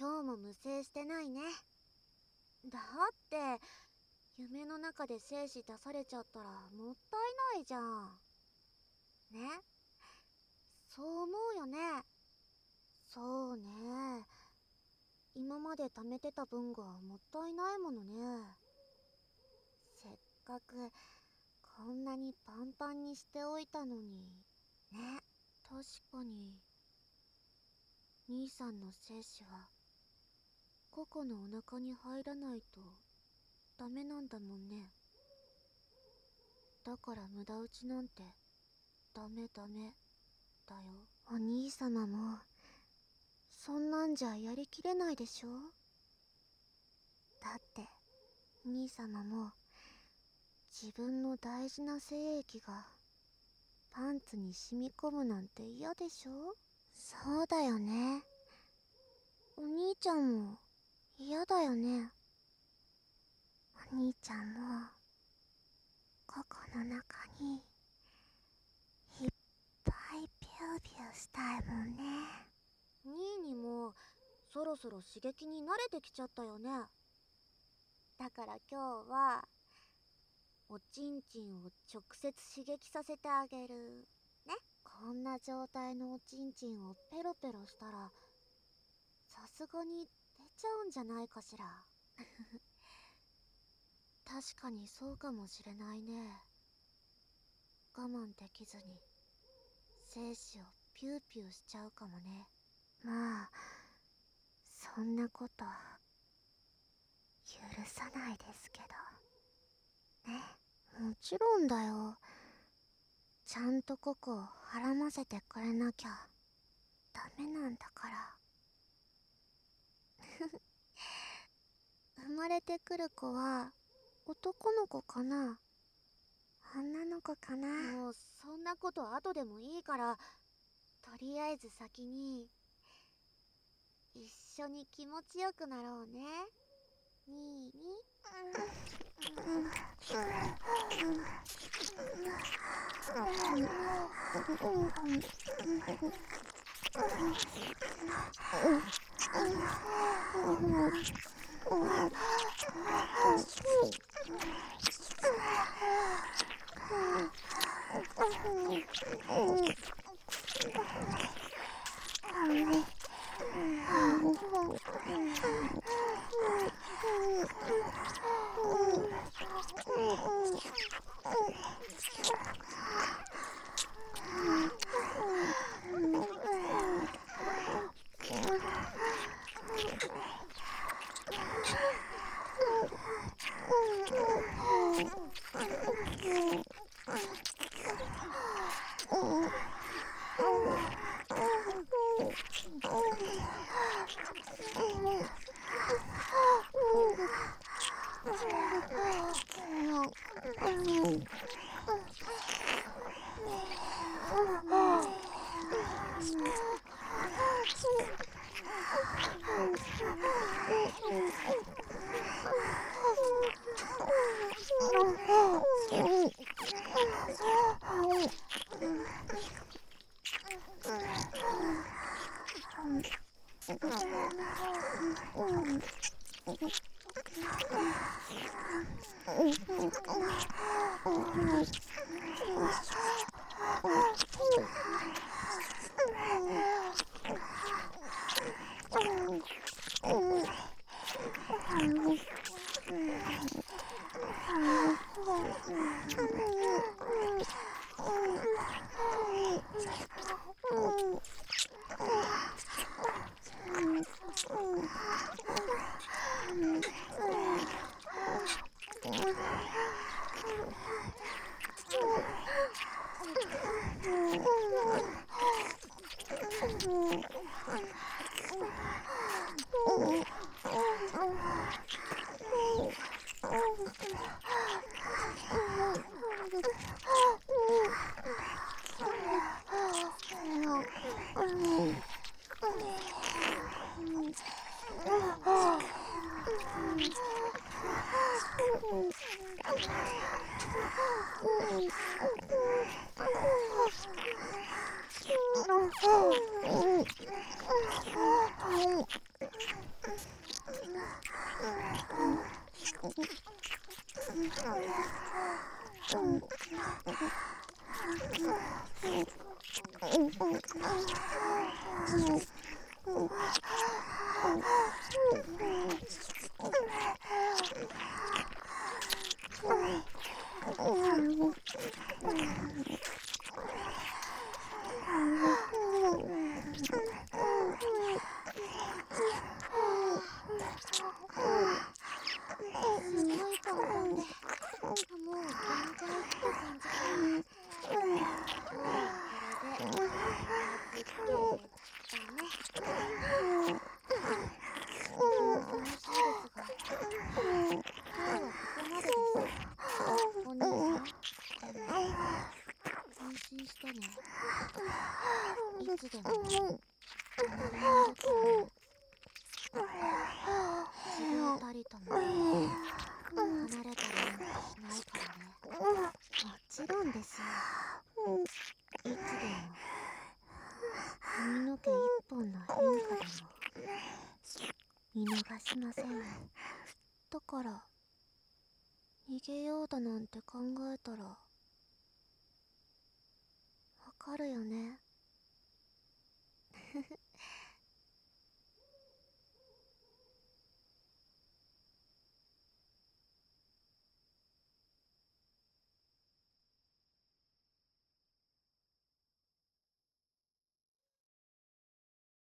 今日も無精してないね。だって夢の中で精子出されちゃったらもったいないじゃん。ね、そう思うよね。そうね、今まで貯めてた分がもったいないものね。せっかくこんなにパンパンにしておいたのにね。確かに兄さんの精子はココのお腹に入らないとダメなんだもんね。だから無駄打ちなんてダメダメだよ。お兄様もそんなんじゃやりきれないでしょ。だって兄様も自分の大事な精液がパンツに染み込むなんて嫌でしょ。そうだよね。お兄ちゃんも嫌だよね。お兄ちゃんもココの中にいっぱいピューピューしたいもんね。兄にもそろそろ刺激に慣れてきちゃったよね。だから今日はおちんちんを直接刺激させてあげるね。こんな状態のおちんちんをペロペロしたらさすがに出ちゃうんじゃないかしら。確かにそうかもしれないね。我慢できずに精子をピューピューしちゃうかもね。まあそんなこと許さないですけどね。もちろんだよ。ちゃんとココをはらませてくれなきゃダメなんだから。生まれてくる子は男の子かな、女の子かな。もうそんなこと後でもいいから、とりあえず先に一緒に気持ちよくなろうね。にーに。 見逃しません。だから逃げようだなんて考えたらわかるよね。